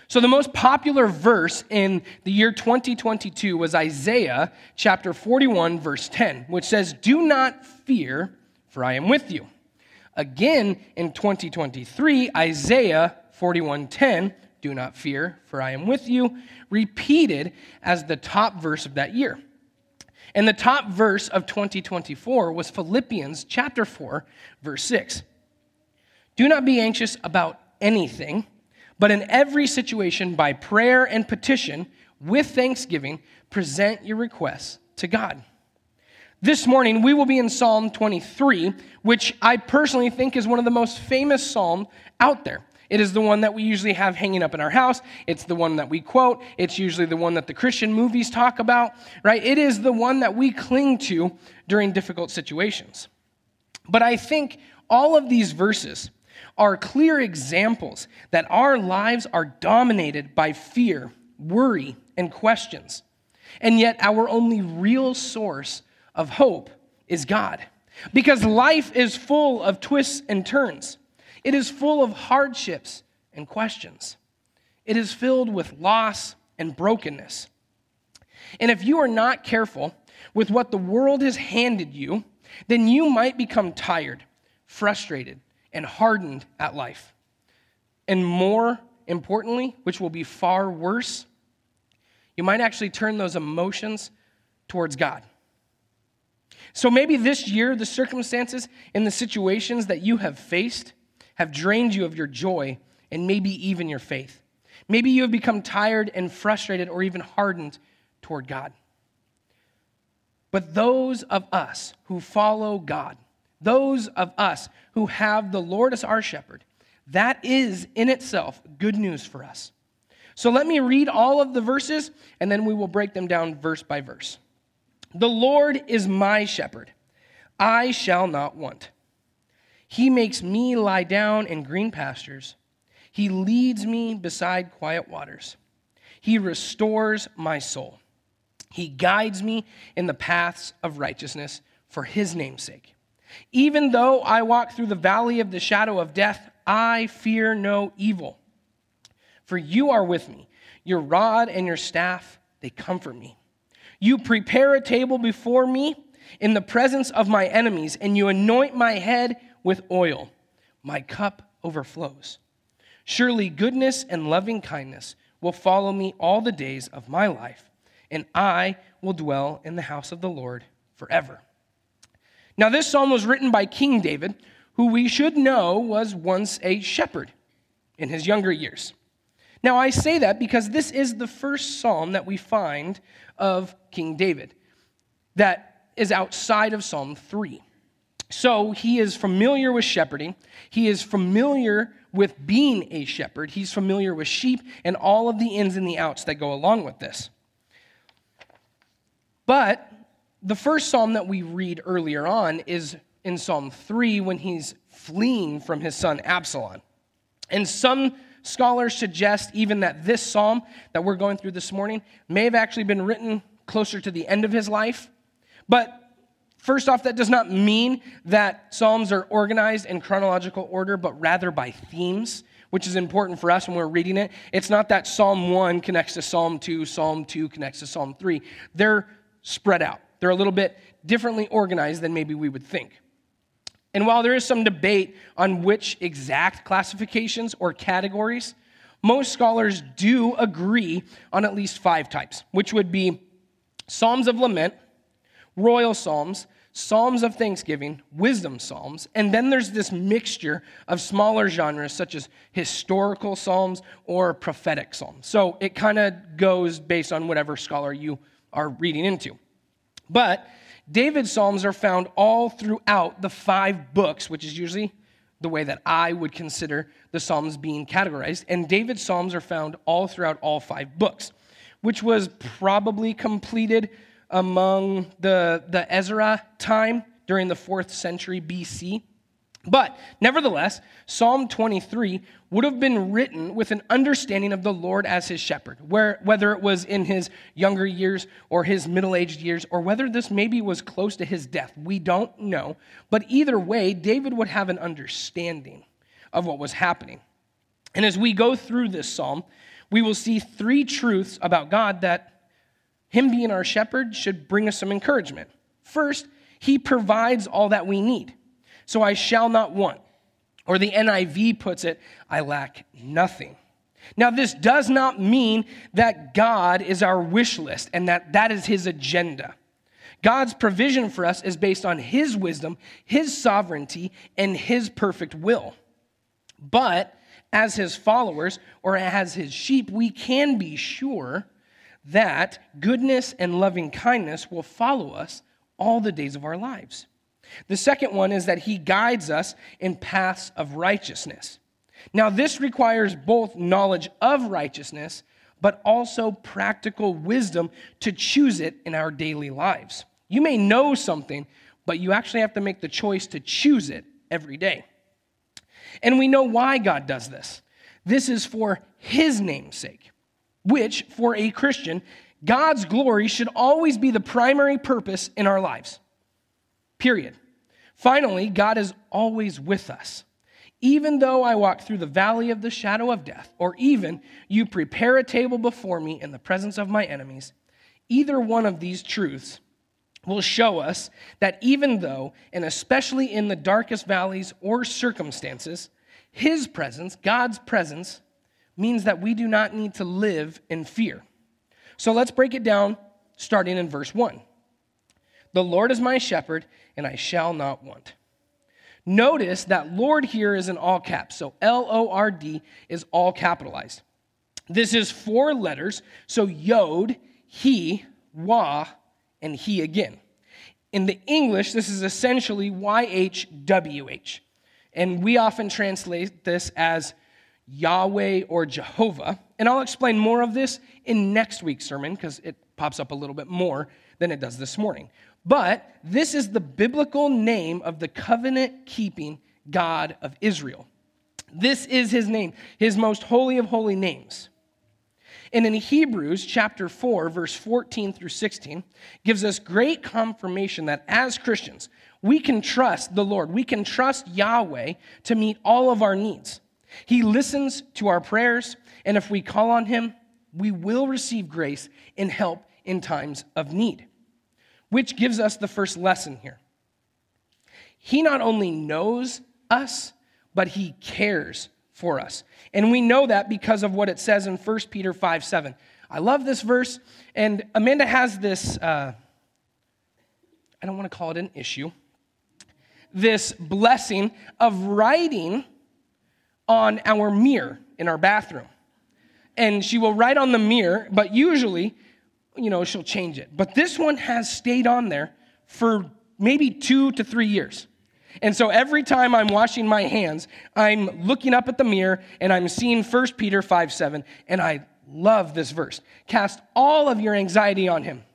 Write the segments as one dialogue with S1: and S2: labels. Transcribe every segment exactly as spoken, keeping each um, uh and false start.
S1: So the most popular verse in the year twenty twenty-two was Isaiah chapter forty-one, verse ten, which says, "Do not fear, for I am with you." Again, in twenty twenty-three, Isaiah forty-one ten, "Do not fear, for I am with you," repeated as the top verse of that year. And the top verse of twenty twenty-four was Philippians chapter four, verse six. "Do not be anxious about anything, but in every situation, by prayer and petition, with thanksgiving, present your requests to God." This morning, we will be in Psalm twenty-three, which I personally think is one of the most famous psalms out there. It is the one that we usually have hanging up in our house. It's the one that we quote. It's usually the one that the Christian movies talk about, right? It is the one that we cling to during difficult situations. But I think all of these verses are clear examples that our lives are dominated by fear, worry, and questions. And yet our only real source of hope is God. Because life is full of twists and turns. It is full of hardships and questions. It is filled with loss and brokenness. And if you are not careful with what the world has handed you, then you might become tired, frustrated, and hardened at life. And more importantly, which will be far worse, you might actually turn those emotions towards God. So maybe this year, the circumstances and the situations that you have faced have drained you of your joy and maybe even your faith. Maybe you have become tired and frustrated or even hardened toward God. But those of us who follow God, those of us who have the Lord as our shepherd, that is in itself good news for us. So let me read all of the verses, and then we will break them down verse by verse. "The Lord is my shepherd. I shall not want. He makes me lie down in green pastures. He leads me beside quiet waters. He restores my soul. He guides me in the paths of righteousness for his name's sake. Even though I walk through the valley of the shadow of death, I fear no evil. For you are with me. Your rod and your staff, they comfort me. You prepare a table before me in the presence of my enemies, and you anoint my head with oil. My cup overflows. Surely goodness and loving kindness will follow me all the days of my life, and I will dwell in the house of the Lord forever." Now, this psalm was written by King David, who we should know was once a shepherd in his younger years. Now, I say that because this is the first psalm that we find of King David that is outside of Psalm three. So he is familiar with shepherding. He is familiar with being a shepherd. He's familiar with sheep and all of the ins and the outs that go along with this. But the first psalm that we read earlier on is in Psalm three when he's fleeing from his son Absalom. And some scholars suggest even that this psalm that we're going through this morning may have actually been written closer to the end of his life. But first off, that does not mean that psalms are organized in chronological order, but rather by themes, which is important for us when we're reading it. It's not that Psalm one connects to Psalm two, Psalm two connects to Psalm three. They're spread out. They're a little bit differently organized than maybe we would think. And while there is some debate on which exact classifications or categories, most scholars do agree on at least five types, which would be Psalms of Lament, Royal Psalms, Psalms of Thanksgiving, Wisdom Psalms, and then there's this mixture of smaller genres such as historical psalms or prophetic psalms. So it kind of goes based on whatever scholar you are reading into. But David's psalms are found all throughout the five books, which is usually the way that I would consider the psalms being categorized. And David's psalms are found all throughout all five books, which was probably completed among the, the Ezra time during the fourth century B C. But nevertheless, Psalm twenty-three would have been written with an understanding of the Lord as his shepherd, where, whether it was in his younger years or his middle-aged years, or whether this maybe was close to his death. We don't know. But either way, David would have an understanding of what was happening. And as we go through this psalm, we will see three truths about God that him being our shepherd should bring us some encouragement. First, he provides all that we need. So I shall not want. Or the N I V puts it, I lack nothing. Now, this does not mean that God is our wish list and that that is his agenda. God's provision for us is based on his wisdom, his sovereignty, and his perfect will. But as his followers or as his sheep, we can be sure that goodness and loving kindness will follow us all the days of our lives. The second one is that he guides us in paths of righteousness. Now, this requires both knowledge of righteousness, but also practical wisdom to choose it in our daily lives. You may know something, but you actually have to make the choice to choose it every day. And we know why God does this. This is for his name's sake, which, for a Christian, God's glory should always be the primary purpose in our lives. Period. Finally, God is always with us. Even though I walk through the valley of the shadow of death, or even you prepare a table before me in the presence of my enemies, either one of these truths will show us that even though, and especially in the darkest valleys or circumstances, his presence, God's presence, means that we do not need to live in fear. So let's break it down, starting in verse one. The Lord is my shepherd, and I shall not want. Notice that Lord here is in all caps, so L O R D is all capitalized. This is four letters, so Yod, He, Wah, and He again. In the English, this is essentially Y H W H, and we often translate this as Yahweh or Jehovah, and I'll explain more of this in next week's sermon because it pops up a little bit more than it does this morning. But this is the biblical name of the covenant-keeping God of Israel. This is his name, his most holy of holy names. And in Hebrews chapter four, verse fourteen through sixteen, gives us great confirmation that as Christians, we can trust the Lord. We can trust Yahweh to meet all of our needs. He listens to our prayers, and if we call on him, we will receive grace and help in times of need. Which gives us the first lesson here. He not only knows us, but he cares for us. And we know that because of what it says in First Peter five seven. I love this verse, and Amanda has this, uh, I don't want to call it an issue, this blessing of writing on our mirror in our bathroom. And she will write on the mirror, but usually, you know, she'll change it. But this one has stayed on there for maybe two to three years. And so every time I'm washing my hands, I'm looking up at the mirror and I'm seeing First Peter five seven, and I love this verse. Cast all of your anxiety on him.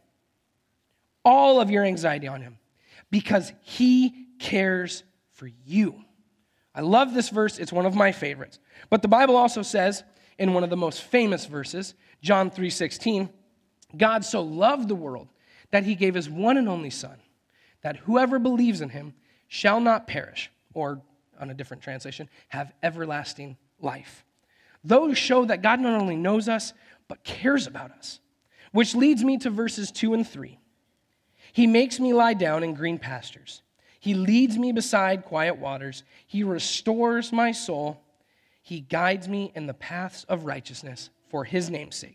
S1: All of your anxiety on him. Because he cares for you. I love this verse. It's one of my favorites. But the Bible also says, in one of the most famous verses, John three sixteen, God so loved the world that he gave his one and only Son, that whoever believes in him shall not perish, or on a different translation, have everlasting life. Those show that God not only knows us, but cares about us. Which leads me to verses two and three. He makes me lie down in green pastures. He leads me beside quiet waters. He restores my soul. He guides me in the paths of righteousness for his name's sake.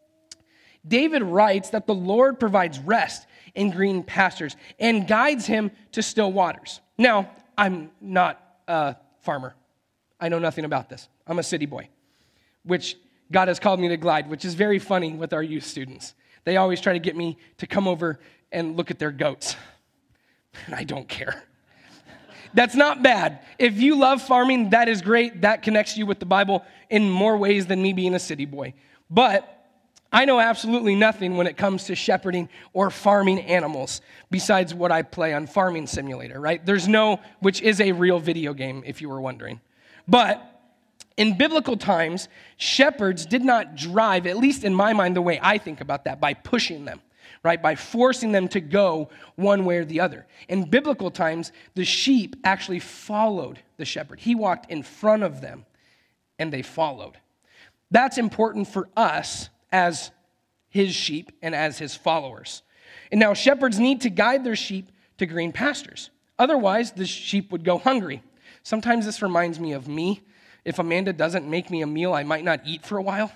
S1: David writes that the Lord provides rest in green pastures and guides him to still waters. Now, I'm not a farmer. I know nothing about this. I'm a city boy, which God has called me to Glide, which is very funny with our youth students. They always try to get me to come over and look at their goats, and I don't care. That's not bad. If you love farming, that is great. That connects you with the Bible in more ways than me being a city boy. But I know absolutely nothing when it comes to shepherding or farming animals besides what I play on Farming Simulator, right? There's no, which is a real video game, if you were wondering. But in biblical times, shepherds did not drive, at least in my mind, the way I think about that, by pushing them, right? By forcing them to go one way or the other. In biblical times, the sheep actually followed the shepherd. He walked in front of them, and they followed. That's important for us as his sheep and as his followers. And now shepherds need to guide their sheep to green pastures. Otherwise, the sheep would go hungry. Sometimes this reminds me of me. If Amanda doesn't make me a meal, I might not eat for a while.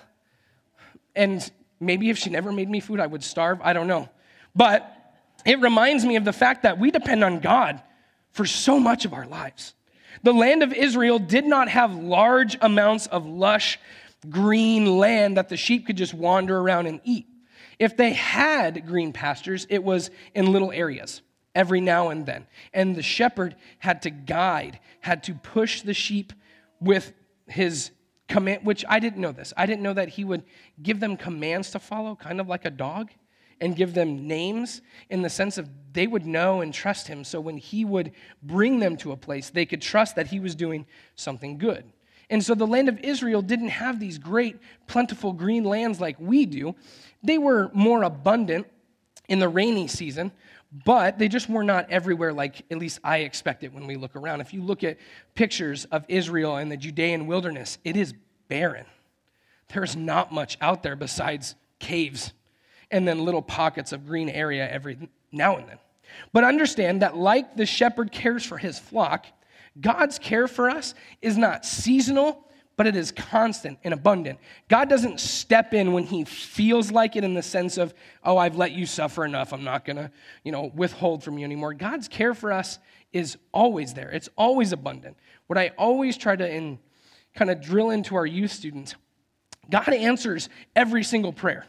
S1: And maybe if she never made me food, I would starve. I don't know. But it reminds me of the fact that we depend on God for so much of our lives. The land of Israel did not have large amounts of lush, green land that the sheep could just wander around and eat. If they had green pastures, it was in little areas every now and then. And the shepherd had to guide, had to push the sheep with his command, which I didn't know this. I didn't know that he would give them commands to follow, kind of like a dog, and give them names in the sense of they would know and trust him. So when he would bring them to a place, they could trust that he was doing something good. And so the land of Israel didn't have these great, plentiful green lands like we do. They were more abundant in the rainy season, but they just were not everywhere like at least I expect it when we look around. If you look at pictures of Israel and the Judean wilderness, it is barren. There's not much out there besides caves and then little pockets of green area every now and then. But understand that like the shepherd cares for his flock, God's care for us is not seasonal, but it is constant and abundant. God doesn't step in when he feels like it in the sense of, oh, I've let you suffer enough. I'm not going to, you know, withhold from you anymore. God's care for us is always there. It's always abundant. What I always try to in, kind of drill into our youth students, God answers every single prayer.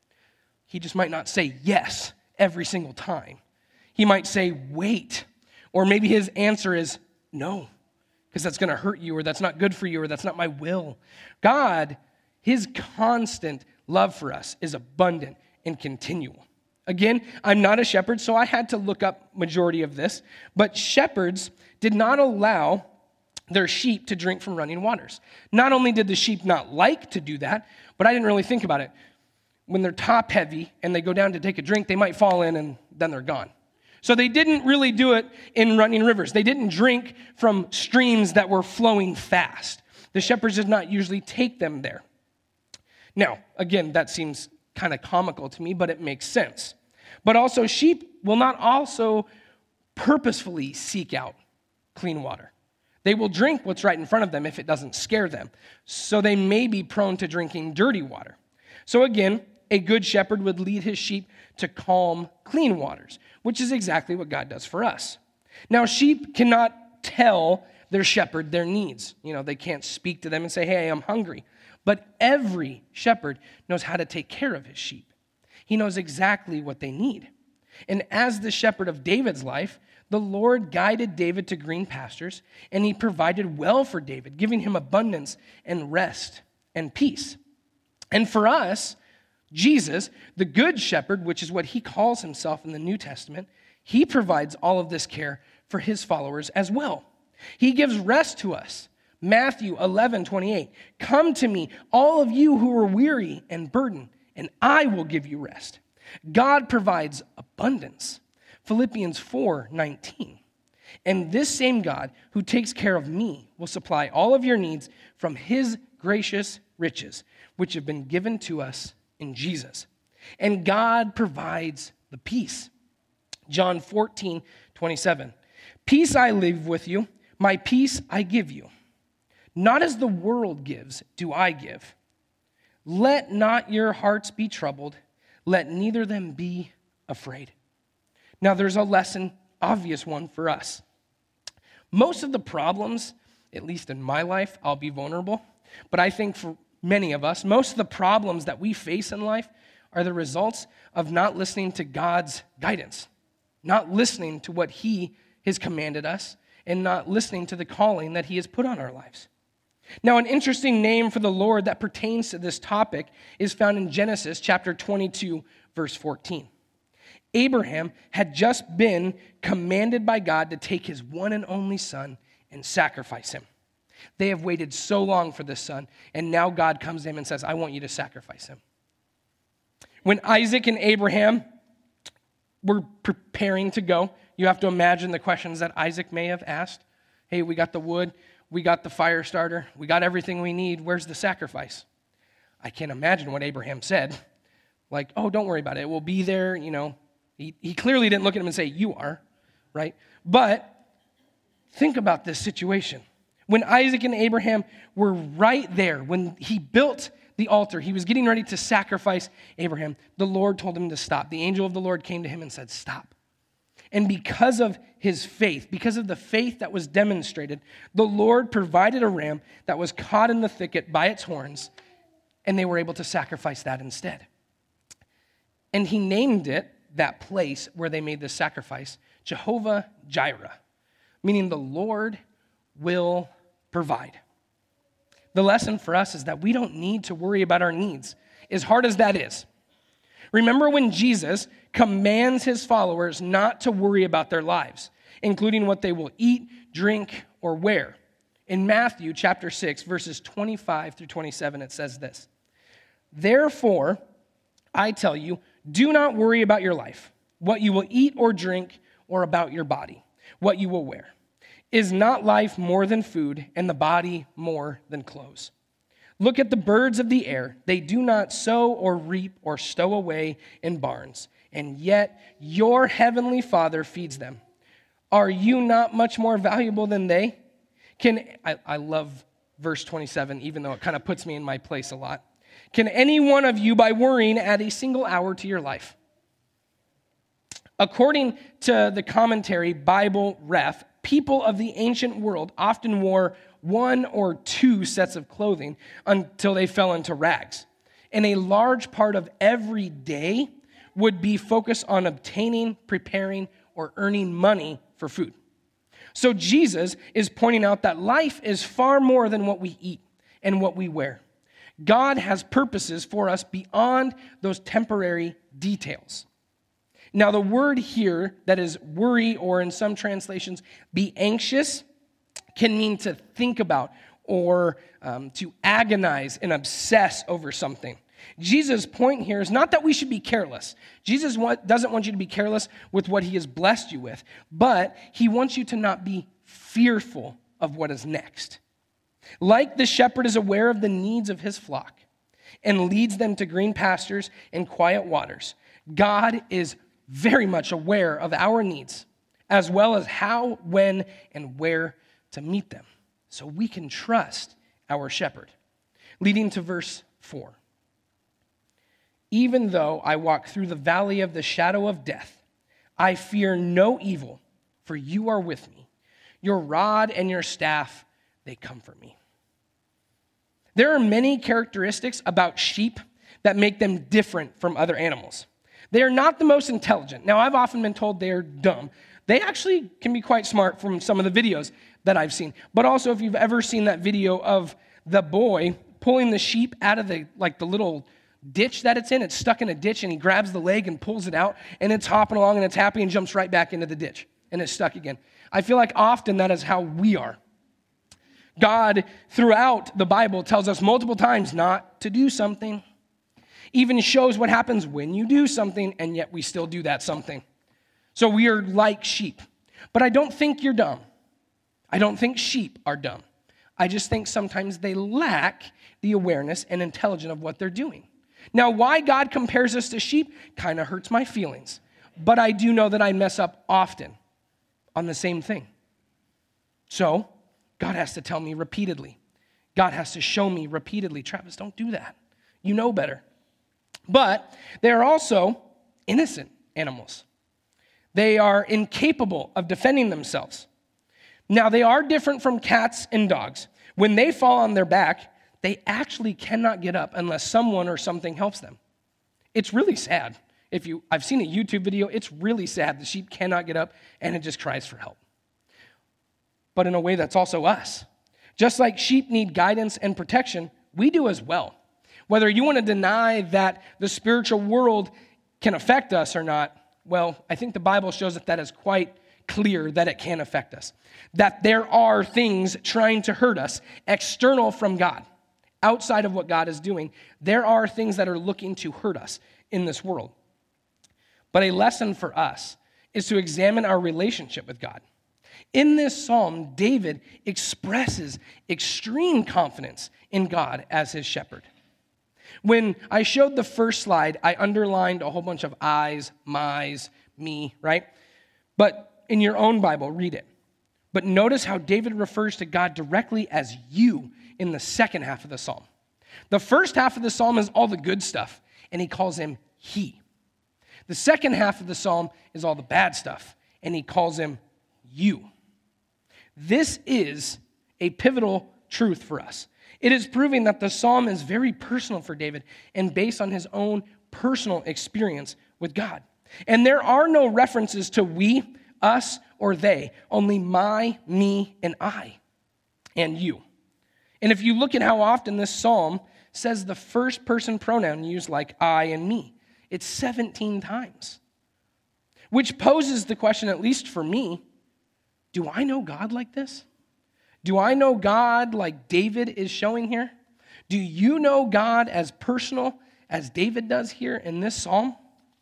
S1: He just might not say yes every single time. He might say, wait. Or maybe his answer is no, because that's going to hurt you, or that's not good for you, or that's not my will. God, his constant love for us is abundant and continual. Again, I'm not a shepherd, so I had to look up majority of this, but shepherds did not allow their sheep to drink from running waters. Not only did the sheep not like to do that, but I didn't really think about it. When they're top heavy and they go down to take a drink, they might fall in and then they're gone. So they didn't really do it in running rivers. They didn't drink from streams that were flowing fast. The shepherds did not usually take them there. Now, again, that seems kind of comical to me, but it makes sense. But also, sheep will not also purposefully seek out clean water. They will drink what's right in front of them if it doesn't scare them. So they may be prone to drinking dirty water. So again, a good shepherd would lead his sheep to calm, clean waters, which is exactly what God does for us. Now, sheep cannot tell their shepherd their needs. You know, they can't speak to them and say, hey, I'm hungry. But every shepherd knows how to take care of his sheep. He knows exactly what they need. And as the shepherd of David's life, the Lord guided David to green pastures, and he provided well for David, giving him abundance and rest and peace. And for us, Jesus, the good shepherd, which is what he calls himself in the New Testament, he provides all of this care for his followers as well. He gives rest to us. Matthew eleven twenty-eight, come to me, all of you who are weary and burdened, and I will give you rest. God provides abundance. Philippians four nineteen, and this same God who takes care of me will supply all of your needs from his gracious riches, which have been given to us in Jesus. And God provides the peace. John fourteen twenty-seven, peace I leave with you, my peace I give you. Not as the world gives, do I give. Let not your hearts be troubled, let neither them be afraid. Now there's a lesson, obvious one for us. Most of the problems, at least in my life, I'll be vulnerable, but I think for many of us, most of the problems that we face in life are the results of not listening to God's guidance, not listening to what he has commanded us, and not listening to the calling that he has put on our lives. Now, an interesting name for the Lord that pertains to this topic is found in Genesis chapter twenty-two, verse fourteen. Abraham had just been commanded by God to take his one and only son and sacrifice him. They have waited so long for this son, and now God comes to him and says, I want you to sacrifice him. When Isaac and Abraham were preparing to go, you have to imagine the questions that Isaac may have asked. Hey, we got the wood, we got the fire starter, we got everything we need, where's the sacrifice? I can't imagine what Abraham said. Like, oh, don't worry about it. It will be there, you know. He, he clearly didn't look at him and say, you are, right? But think about this situation. When Isaac and Abraham were right there, when he built the altar, he was getting ready to sacrifice Abraham, the Lord told him to stop. The angel of the Lord came to him and said, stop. And because of his faith, because of the faith that was demonstrated, the Lord provided a ram that was caught in the thicket by its horns, and they were able to sacrifice that instead. And he named it, that place where they made this sacrifice, Jehovah Jireh, meaning the Lord will provide. The lesson for us is that we don't need to worry about our needs, as hard as that is. Remember when Jesus commands his followers not to worry about their lives, including what they will eat, drink, or wear. In Matthew chapter six, verses twenty-five through twenty-seven, it says this, therefore, I tell you, do not worry about your life, what you will eat or drink, or about your body, what you will wear. Is not life more than food, and the body more than clothes? Look at the birds of the air. They do not sow or reap or stow away in barns, and yet your heavenly Father feeds them. Are you not much more valuable than they? Can I, I love verse twenty-seven, even though it kind of puts me in my place a lot. Can any one of you, by worrying, add a single hour to your life? According to the commentary Bible Ref, people of the ancient world often wore one or two sets of clothing until they fell into rags. And a large part of every day would be focused on obtaining, preparing, or earning money for food. So Jesus is pointing out that life is far more than what we eat and what we wear. God has purposes for us beyond those temporary details. Now, the word here that is worry, or in some translations, be anxious, can mean to think about or um, to agonize and obsess over something. Jesus' point here is not that we should be careless. Jesus want, doesn't want you to be careless with what he has blessed you with, but he wants you to not be fearful of what is next. Like the shepherd is aware of the needs of his flock and leads them to green pastures and quiet waters, God is very much aware of our needs, as well as how, when, and where to meet them. So we can trust our shepherd. Leading to verse four. Even though I walk through the valley of the shadow of death, I fear no evil, for you are with me. Your rod and your staff, they comfort me. There are many characteristics about sheep that make them different from other animals. They are not the most intelligent. Now, I've often been told they're dumb. They actually can be quite smart from some of the videos that I've seen. But also, if you've ever seen that video of the boy pulling the sheep out of the like the little ditch that it's in, it's stuck in a ditch, and he grabs the leg and pulls it out, and it's hopping along, and it's happy, and jumps right back into the ditch, and it's stuck again. I feel like often that is how we are. God, throughout the Bible, tells us multiple times not to do something. Even shows what happens when you do something, and yet we still do that something. So we are like sheep. But I don't think you're dumb. I don't think sheep are dumb. I just think sometimes they lack the awareness and intelligence of what they're doing. Now, why God compares us to sheep kind of hurts my feelings. But I do know that I mess up often on the same thing. So God has to tell me repeatedly. God has to show me repeatedly, Travis, don't do that. You know better. But they are also innocent animals. They are incapable of defending themselves. Now, they are different from cats and dogs. When they fall on their back, they actually cannot get up unless someone or something helps them. It's really sad. If you, I've seen a YouTube video, it's really sad. The sheep cannot get up, and it just cries for help. But in a way, that's also us. Just like sheep need guidance and protection, we do as well. Whether you want to deny that the spiritual world can affect us or not, well, I think the Bible shows that that is quite clear that it can affect us. That there are things trying to hurt us, external from God, outside of what God is doing. There are things that are looking to hurt us in this world. But a lesson for us is to examine our relationship with God. In this psalm, David expresses extreme confidence in God as his shepherd. When I showed the first slide, I underlined a whole bunch of I's, my's, me, right? But in your own Bible, read it. But notice how David refers to God directly as you in the second half of the psalm. The first half of the psalm is all the good stuff, and he calls him he. The second half of the psalm is all the bad stuff, and he calls him you. This is a pivotal truth for us. It is proving that the psalm is very personal for David and based on his own personal experience with God. And there are no references to we, us, or they, only my, me, and I, and you. And if you look at how often this psalm says the first person pronoun used like I and me, it's seventeen times. Which poses the question, at least for me, do I know God like this? Do I know God like David is showing here? Do you know God as personal as David does here in this psalm?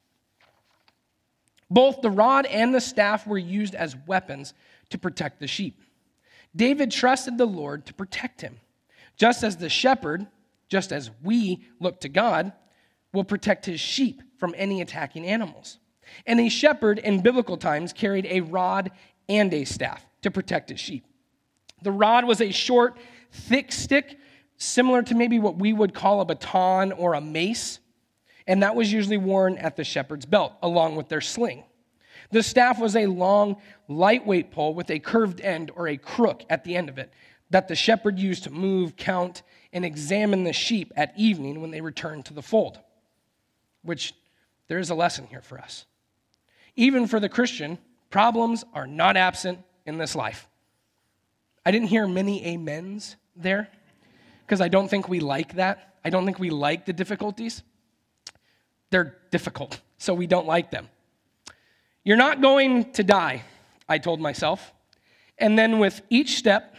S1: Both the rod and the staff were used as weapons to protect the sheep. David trusted the Lord to protect him, just as the shepherd, just as we look to God, will protect his sheep from any attacking animals. And a shepherd in biblical times carried a rod and a staff to protect his sheep. The rod was a short, thick stick, similar to maybe what we would call a baton or a mace, and that was usually worn at the shepherd's belt, along with their sling. The staff was a long, lightweight pole with a curved end or a crook at the end of it that the shepherd used to move, count, and examine the sheep at evening when they returned to the fold, which there is a lesson here for us. Even for the Christian, problems are not absent in this life. I didn't hear many amens there because I don't think we like that. I don't think we like the difficulties. They're difficult, so we don't like them. You're not going to die, I told myself. And then with each step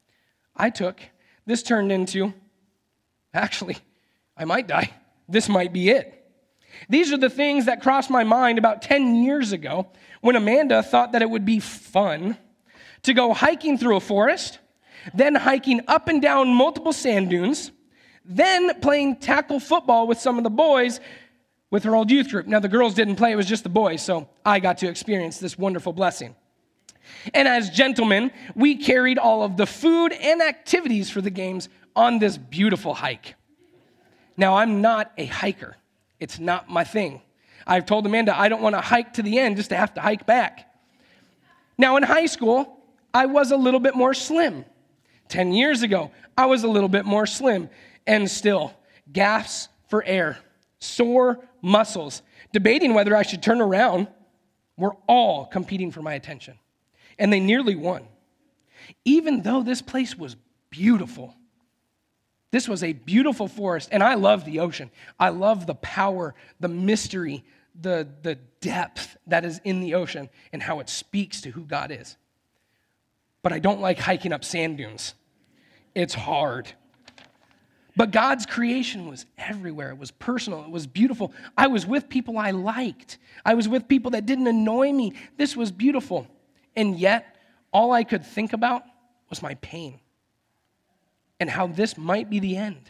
S1: I took, this turned into, actually, I might die. This might be it. These are the things that crossed my mind about ten years ago when Amanda thought that it would be fun to go hiking through a forest, then hiking up and down multiple sand dunes, then playing tackle football with some of the boys with her old youth group. Now, the girls didn't play, it was just the boys, so I got to experience this wonderful blessing. And as gentlemen, we carried all of the food and activities for the games on this beautiful hike. Now, I'm not a hiker. It's not my thing. I've told Amanda I don't want to hike to the end just to have to hike back. Now, in high school, I was a little bit more slim. Ten years ago, I was a little bit more slim. And still, gasps for air, sore muscles, debating whether I should turn around, were all competing for my attention. And they nearly won. Even though this place was beautiful. This was a beautiful forest, and I love the ocean. I love the power, the mystery, the, the depth that is in the ocean and how it speaks to who God is. But I don't like hiking up sand dunes. It's hard. But God's creation was everywhere. It was personal. It was beautiful. I was with people I liked. I was with people that didn't annoy me. This was beautiful. And yet, all I could think about was my pain and how this might be the end.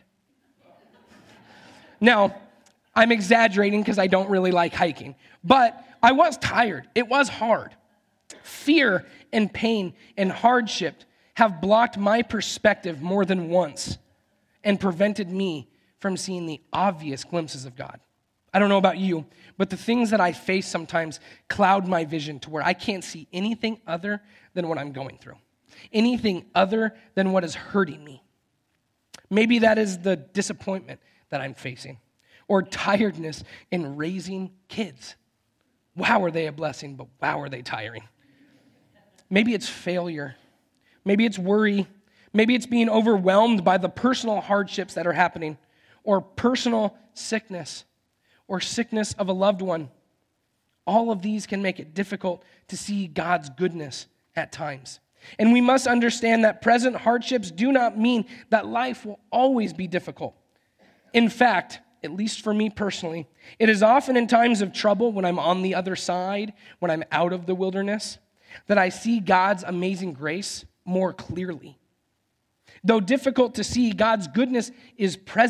S1: Now, I'm exaggerating because I don't really like hiking, but I was tired. It was hard. Fear and pain and hardship have blocked my perspective more than once and prevented me from seeing the obvious glimpses of God. I don't know about you, but the things that I face sometimes cloud my vision to where I can't see anything other than what I'm going through, anything other than what is hurting me. Maybe that is the disappointment that I'm facing, or tiredness in raising kids. Wow, are they a blessing, but wow, are they tiring. Maybe it's failure. Maybe it's worry. Maybe it's being overwhelmed by the personal hardships that are happening, or personal sickness, or sickness of a loved one. All of these can make it difficult to see God's goodness at times. And we must understand that present hardships do not mean that life will always be difficult. In fact, at least for me personally, it is often in times of trouble when I'm on the other side, when I'm out of the wilderness, that I see God's amazing grace more clearly. Though difficult to see, God's goodness is present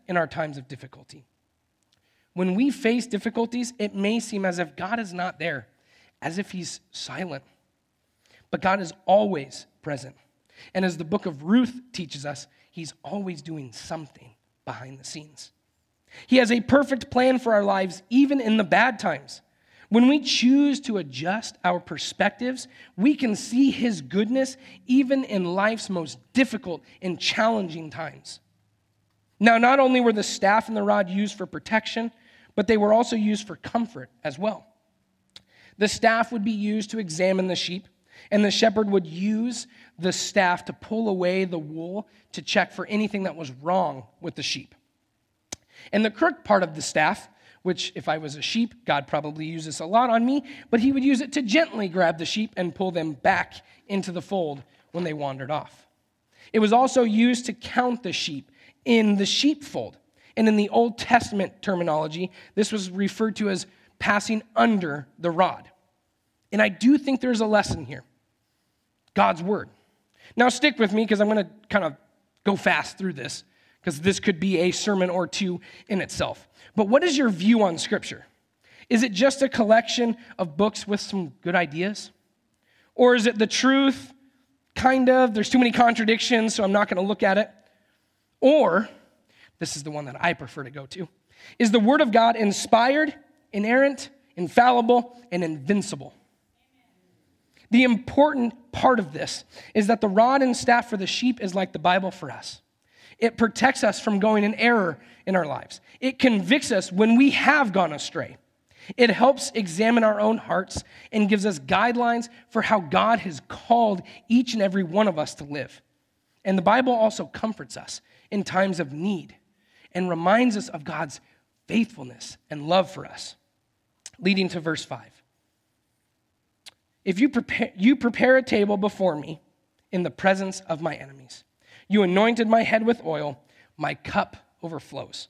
S1: in our times of difficulty. When we face difficulties, it may seem as if God is not there, as if he's silent. But God is always present. And as the book of Ruth teaches us, he's always doing something behind the scenes. He has a perfect plan for our lives, even in the bad times. When we choose to adjust our perspectives, we can see his goodness even in life's most difficult and challenging times. Now, not only were the staff and the rod used for protection, but they were also used for comfort as well. The staff would be used to examine the sheep, and the shepherd would use the staff to pull away the wool to check for anything that was wrong with the sheep. And the crook part of the staff, which if I was a sheep, God probably used this a lot on me, but he would use it to gently grab the sheep and pull them back into the fold when they wandered off. It was also used to count the sheep in the sheepfold. And in the Old Testament terminology, this was referred to as passing under the rod. And I do think there's a lesson here. God's word. Now stick with me because I'm going to kind of go fast through this because this could be a sermon or two in itself. But what is your view on Scripture? Is it just a collection of books with some good ideas? Or is it the truth? Kind of. There's too many contradictions, so I'm not going to look at it. Or, this is the one that I prefer to go to, is the Word of God inspired, inerrant, infallible, and invincible? The important part of this is that the rod and staff for the sheep is like the Bible for us. It protects us from going in error in our lives. It convicts us when we have gone astray. It helps examine our own hearts and gives us guidelines for how God has called each and every one of us to live. And the Bible also comforts us in times of need and reminds us of God's faithfulness and love for us. Leading to verse five. If you prepare, you prepare a table before me in the presence of my enemies. You anointed my head with oil, my cup overflows.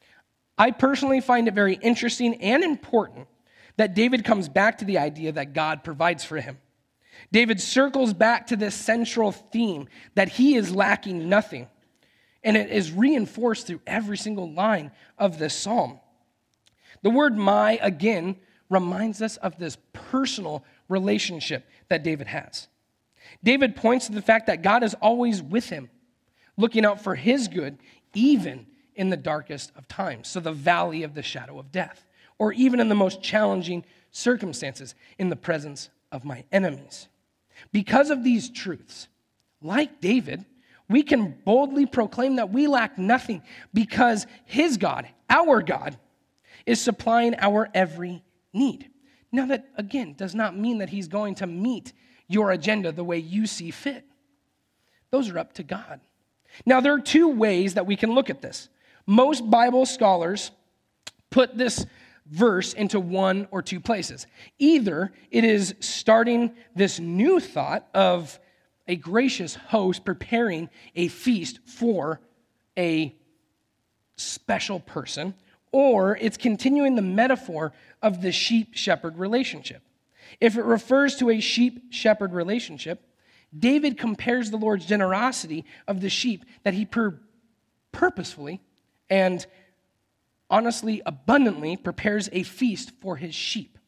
S1: I personally find it very interesting and important that David comes back to the idea that God provides for him. David circles back to this central theme that he is lacking nothing. And it is reinforced through every single line of this psalm. The word my, again, reminds us of this personal relationship that David has. David points to the fact that God is always with him, looking out for his good, even in the darkest of times, so the valley of the shadow of death, or even in the most challenging circumstances, in the presence of my enemies. Because of these truths, like David, we can boldly proclaim that we lack nothing because his God, our God, is supplying our every need. Now that, again, does not mean that he's going to meet your agenda the way you see fit. Those are up to God. Now, there are two ways that we can look at this. Most Bible scholars put this verse into one or two places. Either it is starting this new thought of a gracious host preparing a feast for a special person, or it's continuing the metaphor of the sheep-shepherd relationship. If it refers to a sheep-shepherd relationship, David compares the Lord's generosity of the sheep that he pur- purposefully and honestly, abundantly prepares a feast for his sheep.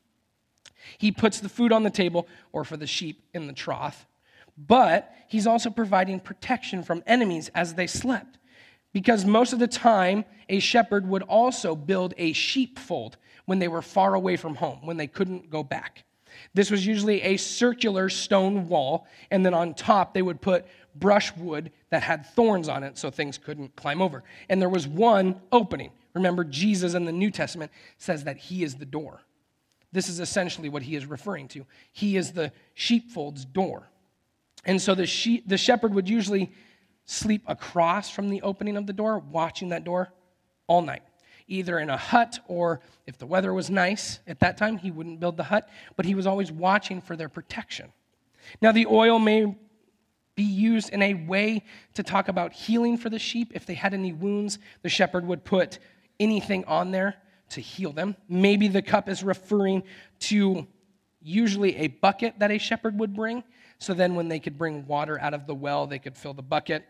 S1: He puts the food on the table, or for the sheep in the trough, but he's also providing protection from enemies as they slept. Because most of the time, a shepherd would also build a sheepfold when they were far away from home, when they couldn't go back. This was usually a circular stone wall, and then on top they would put brushwood that had thorns on it so things couldn't climb over. And there was one opening. Remember, Jesus in the New Testament says that he is the door. This is essentially what he is referring to. He is the sheepfold's door. And so the sheep, the shepherd would usually sleep across from the opening of the door, watching that door all night, either in a hut or if the weather was nice at that time, he wouldn't build the hut, but he was always watching for their protection. Now, the oil may be used in a way to talk about healing for the sheep. If they had any wounds, the shepherd would put anything on there to heal them. Maybe the cup is referring to usually a bucket that a shepherd would bring. So then when they could bring water out of the well, they could fill the bucket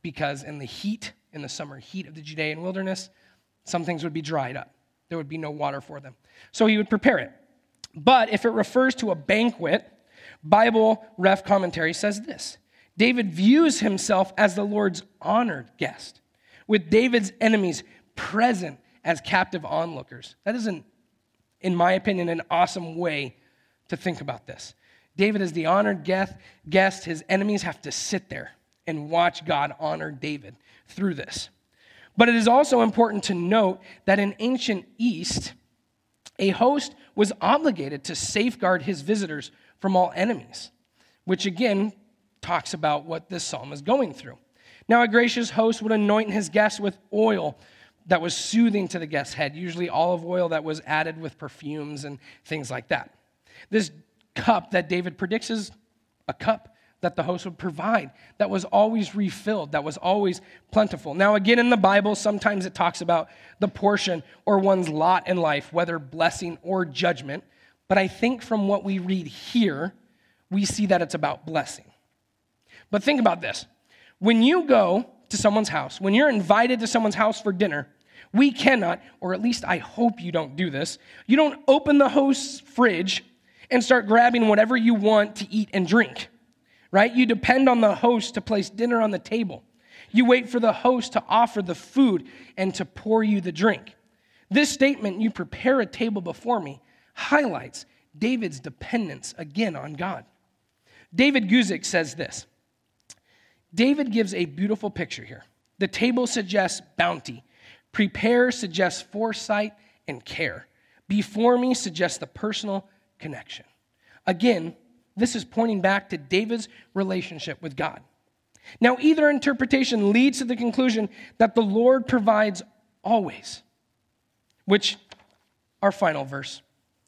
S1: because in the heat, in the summer heat of the Judean wilderness, some things would be dried up. There would be no water for them. So he would prepare it. But if it refers to a banquet, Bible Ref Commentary says this: David views himself as the Lord's honored guest, with David's enemies present as captive onlookers. That is, an, in my opinion, an awesome way to think about this. David is the honored guest. His enemies have to sit there and watch God honor David through this. But it is also important to note that in ancient East, a host was obligated to safeguard his visitors from all enemies, which again talks about what this psalm is going through. Now, a gracious host would anoint his guests with oil that was soothing to the guest's head, usually olive oil that was added with perfumes and things like that. This cup that David predicts is a cup that the host would provide, that was always refilled, that was always plentiful. Now, again, in the Bible, sometimes it talks about the portion or one's lot in life, whether blessing or judgment. But I think from what we read here, we see that it's about blessing. But think about this. When you go to someone's house, when you're invited to someone's house for dinner, we cannot, or at least I hope you don't do this, you don't open the host's fridge and start grabbing whatever you want to eat and drink, right? You depend on the host to place dinner on the table. You wait for the host to offer the food and to pour you the drink. This statement, "you prepare a table before me," highlights David's dependence again on God. David Guzik says this: David gives a beautiful picture here. The table suggests bounty. Prepare suggests foresight and care. Before me suggests the personal connection. Again, this is pointing back to David's relationship with God. Now, either interpretation leads to the conclusion that the Lord provides always, which, our final verse.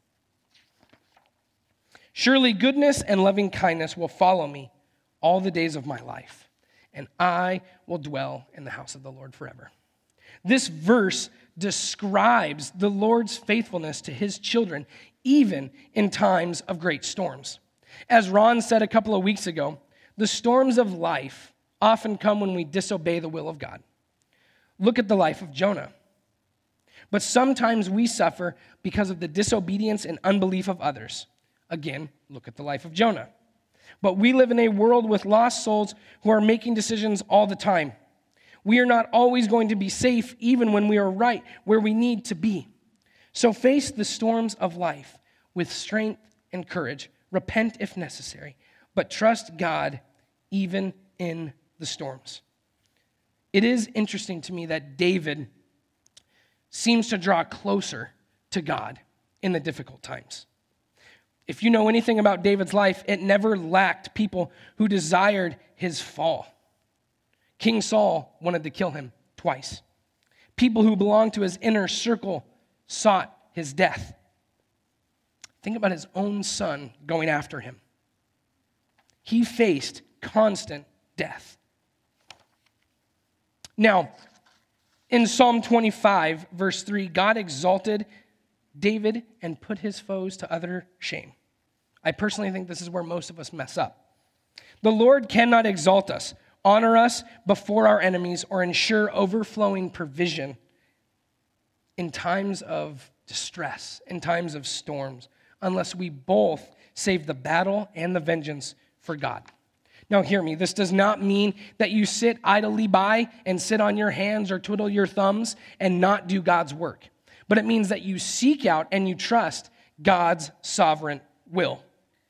S1: Surely goodness and loving kindness will follow me all the days of my life, and I will dwell in the house of the Lord forever. This verse describes the Lord's faithfulness to his children, even in times of great storms. As Ron said a couple of weeks ago, the storms of life often come when we disobey the will of God. Look at the life of Jonah. But sometimes we suffer because of the disobedience and unbelief of others. Again, look at the life of Jonah. But we live in a world with lost souls who are making decisions all the time. We are not always going to be safe even when we are right where we need to be. So face the storms of life with strength and courage. Repent if necessary, but trust God even in the storms. It is interesting to me that David seems to draw closer to God in the difficult times. If you know anything about David's life, it never lacked people who desired his fall. King Saul wanted to kill him twice. People who belonged to his inner circle sought his death. Think about his own son going after him. He faced constant death. Now, in Psalm twenty-five, verse three, God exalted David and put his foes to utter shame. I personally think this is where most of us mess up. The Lord cannot exalt us, honor us before our enemies, or ensure overflowing provision in times of distress, in times of storms, unless we both save the battle and the vengeance for God. Now hear me, this does not mean that you sit idly by and sit on your hands or twiddle your thumbs and not do God's work. But it means that you seek out and you trust God's sovereign will.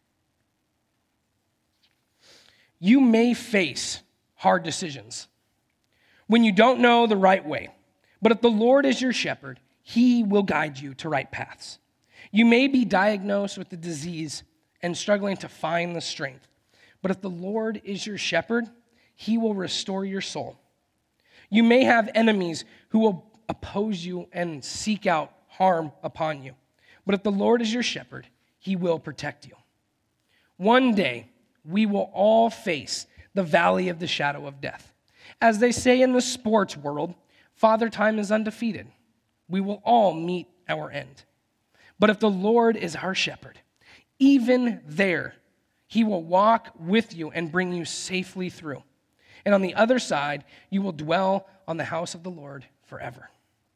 S1: You may face hard decisions when you don't know the right way, but if the Lord is your shepherd, he will guide you to right paths. You may be diagnosed with the disease and struggling to find the strength, but if the Lord is your shepherd, he will restore your soul. You may have enemies who will oppose you and seek out harm upon you, but if the Lord is your shepherd, he will protect you. One day, we will all face the valley of the shadow of death. As they say in the sports world, Father Time is undefeated. We will all meet our end. But if the Lord is our shepherd, even there, he will walk with you and bring you safely through. and on the other side, you will dwell on the house of the Lord forever.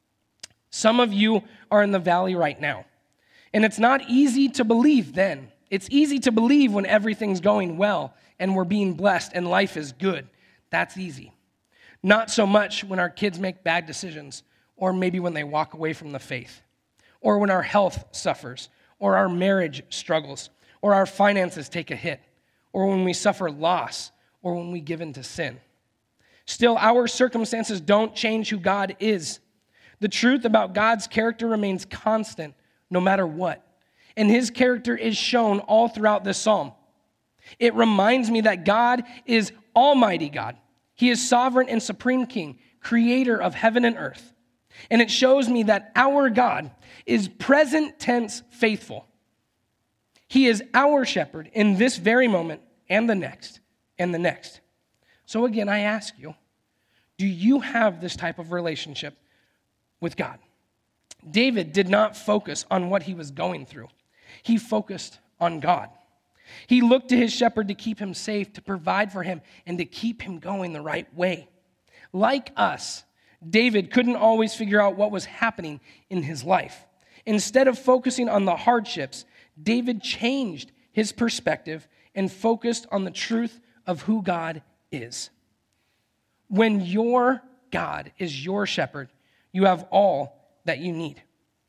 S1: Some of you are in the valley right now, and it's not easy to believe then. It's easy to believe when everything's going well and we're being blessed and life is good. That's easy. Not so much when our kids make bad decisions, or maybe when they walk away from the faith, or when our health suffers, or our marriage struggles, or our finances take a hit, or when we suffer loss, or when we give in to sin. Still, our circumstances don't change who God is. The truth about God's character remains constant no matter what. And his character is shown all throughout this psalm. It reminds me that God is Almighty God. He is sovereign and supreme King, creator of heaven and earth. And it shows me that our God is present tense faithful. He is our shepherd in this very moment and the next and the next. So again, I ask you, do you have this type of relationship with God? David did not focus on what he was going through. He focused on God. He looked to his shepherd to keep him safe, to provide for him, and to keep him going the right way. Like us, David couldn't always figure out what was happening in his life. Instead of focusing on the hardships, David changed his perspective and focused on the truth of who God is. When your God is your shepherd, you have all that you need.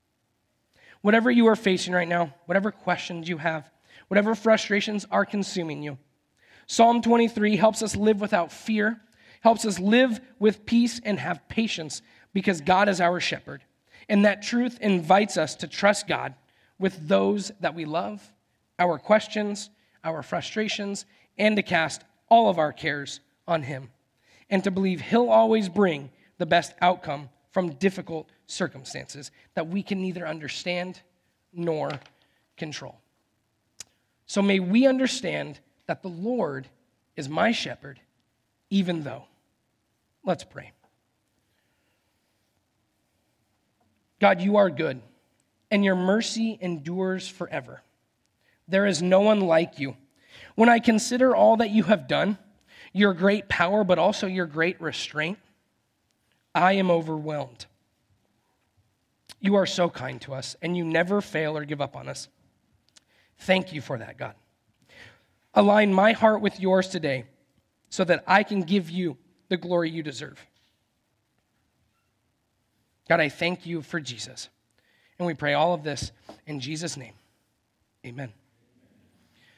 S1: Whatever you are facing right now, whatever questions you have, whatever frustrations are consuming you, Psalm twenty-three helps us live without fear, helps us live with peace and have patience because God is our shepherd. And that truth invites us to trust God with those that we love, our questions, our frustrations, and to cast all of our cares on him, and to believe he'll always bring the best outcome from difficult circumstances that we can neither understand nor control. So may we understand that the Lord is my shepherd, even though. Let's pray. God, you are good, and your mercy endures forever. There is no one like you. When I consider all that you have done, your great power, but also your great restraint, I am overwhelmed. You are so kind to us, and you never fail or give up on us. Thank you for that, God. Align my heart with yours today so that I can give you the glory you deserve. God, I thank you for Jesus. And we pray all of this in Jesus' name. Amen.